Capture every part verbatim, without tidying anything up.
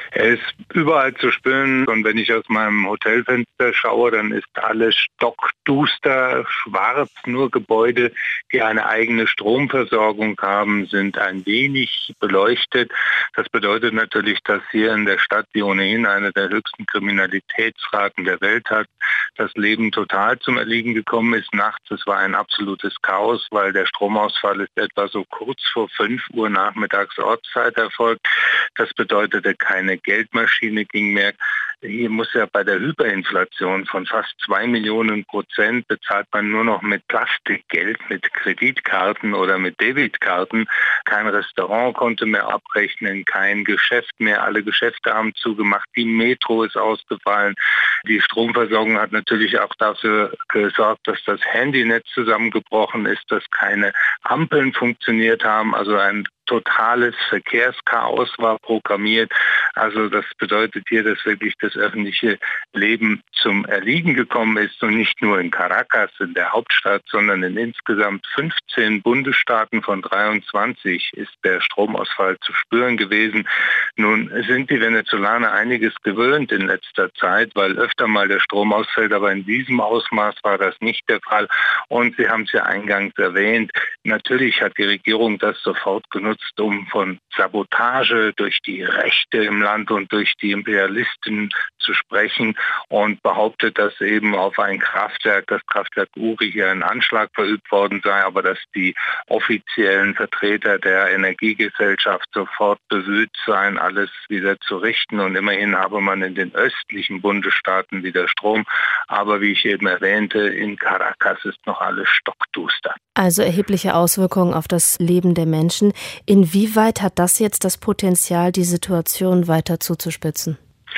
Er ist überall zu spüren und wenn ich aus meinem Hotelfenster schaue, dann ist alles stockduster, schwarz. Nur Gebäude, die eine eigene Stromversorgung haben, sind ein wenig beleuchtet. Das bedeutet natürlich, dass hier in der Stadt, die ohnehin eine der höchsten Kriminalitätsraten der Welt hat, das Leben total zum Erliegen gekommen ist. Nachts, es war ein absolutes Chaos, weil der Stromausfall ist etwa so kurz vor fünf Uhr nachmittags Ortszeit erfolgt. Das bedeutete, keine Geldmaschine ging mehr. Hier muss ja bei der Hyperinflation von fast zwei Millionen Prozent bezahlt man nur noch mit Plastikgeld, mit Kreditkarten oder mit Debitkarten. Kein Restaurant konnte mehr abrechnen, kein Geschäft mehr. Alle Geschäfte haben zugemacht. Die Metro ist ausgefallen. Die Stromversorgung hat natürlich auch dafür gesorgt, dass das Handynetz zusammengebrochen ist, dass keine Ampeln funktioniert haben. Also ein totales Verkehrschaos war programmiert. Also das bedeutet hier, dass wirklich das öffentliche Leben zum Erliegen gekommen ist und nicht nur in Caracas, in der Hauptstadt, sondern in insgesamt fünfzehn Bundesstaaten von dreiundzwanzig ist der Stromausfall zu spüren gewesen. Nun sind die Venezolaner einiges gewöhnt in letzter Zeit, weil öfter mal der Strom ausfällt, aber in diesem Ausmaß war das nicht der Fall. Und Sie haben es ja eingangs erwähnt, natürlich hat die Regierung das sofort genutzt, um von Sabotage durch die Rechte im Land und durch die Imperialisten zu sprechen und behauptet, dass eben auf ein Kraftwerk, das Kraftwerk Uri, hier ein Anschlag verübt worden sei, aber dass die offiziellen Vertreter der Energiegesellschaft sofort bemüht seien, alles wieder zu richten. Und immerhin habe man in den östlichen Bundesstaaten wieder Strom. Aber wie ich eben erwähnte, in Caracas ist noch alles stockduster. Also erhebliche Auswirkungen auf das Leben der Menschen. Inwieweit hat das jetzt das Potenzial, die Situation weiter zuzuspitzen?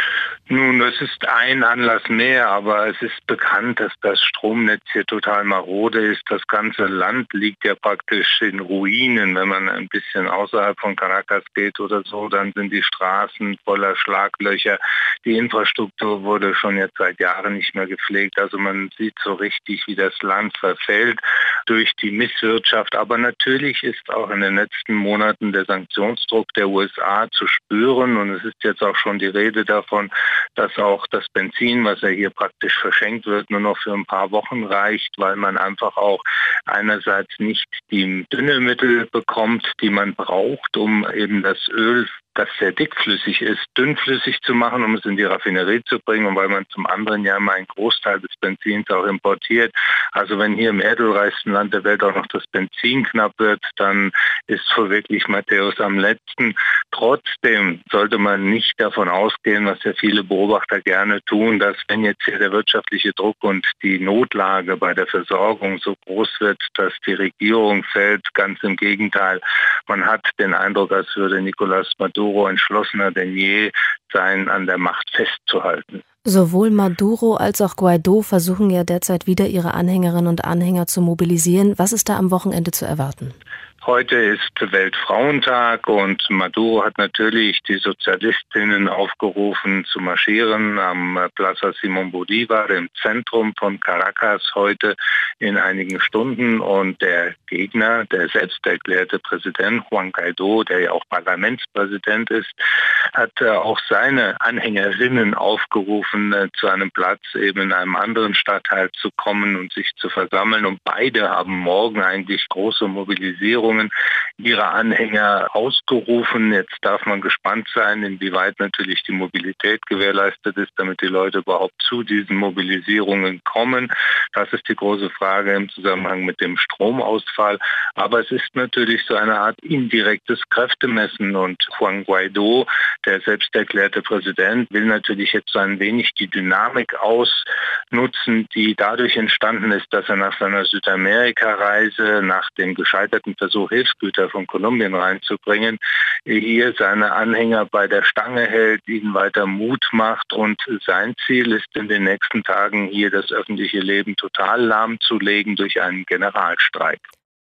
Nun, es ist ein Anlass mehr, aber es ist bekannt, dass das Stromnetz hier total marode ist. Das ganze Land liegt ja praktisch in Ruinen. Wenn man ein bisschen außerhalb von Caracas geht oder so, dann sind die Straßen voller Schlaglöcher. Die Infrastruktur wurde schon jetzt seit Jahren nicht mehr gepflegt. Also man sieht so richtig, wie das Land verfällt durch die Misswirtschaft. Aber natürlich ist auch in den letzten Monaten der Sanktionsdruck der U S A zu spüren. Und es ist jetzt auch schon die Rede davon, dass auch das Benzin, was ja hier praktisch verschenkt wird, nur noch für ein paar Wochen reicht, weil man einfach auch einerseits nicht die Düngemittel bekommt, die man braucht, um eben das Öl, das sehr dickflüssig ist, dünnflüssig zu machen, um es in die Raffinerie zu bringen, und weil man zum anderen ja immer einen Großteil des Benzins auch importiert. Also wenn hier im erdölreichsten Land der Welt auch noch das Benzin knapp wird, dann ist wohl wirklich Matthäus am letzten. Trotzdem sollte man nicht davon ausgehen, was ja viele Beobachter gerne tun, dass wenn jetzt hier der wirtschaftliche Druck und die Notlage bei der Versorgung so groß wird, dass die Regierung fällt. Ganz im Gegenteil. Man hat den Eindruck, als würde Nicolás Maduro entschlossener denn je sein, an der Macht festzuhalten. Sowohl Maduro als auch Guaidó versuchen ja derzeit wieder, ihre Anhängerinnen und Anhänger zu mobilisieren. Was ist da am Wochenende zu erwarten? Heute ist Weltfrauentag und Maduro hat natürlich die Sozialistinnen aufgerufen zu marschieren am Plaza Simón Bolívar im Zentrum von Caracas heute in einigen Stunden. Und der Gegner, der selbst erklärte Präsident Juan Guaidó, der ja auch Parlamentspräsident ist, hat auch seine Anhängerinnen aufgerufen, zu einem Platz eben in einem anderen Stadtteil zu kommen und sich zu versammeln. Und beide haben morgen eigentlich große Mobilisierung ihre Anhänger ausgerufen. Jetzt darf man gespannt sein, inwieweit natürlich die Mobilität gewährleistet ist, damit die Leute überhaupt zu diesen Mobilisierungen kommen. Das ist die große Frage im Zusammenhang mit dem Stromausfall. Aber es ist natürlich so eine Art indirektes Kräftemessen. Und Juan Guaidó, der selbst erklärte Präsident, will natürlich jetzt so ein wenig die Dynamik ausnutzen, die dadurch entstanden ist, dass er nach seiner Südamerika-Reise, nach dem gescheiterten Versuch, Hilfsgüter von Kolumbien reinzubringen, hier seine Anhänger bei der Stange hält, ihnen weiter Mut macht, und sein Ziel ist in den nächsten Tagen hier das öffentliche Leben total lahmzulegen durch einen Generalstreik.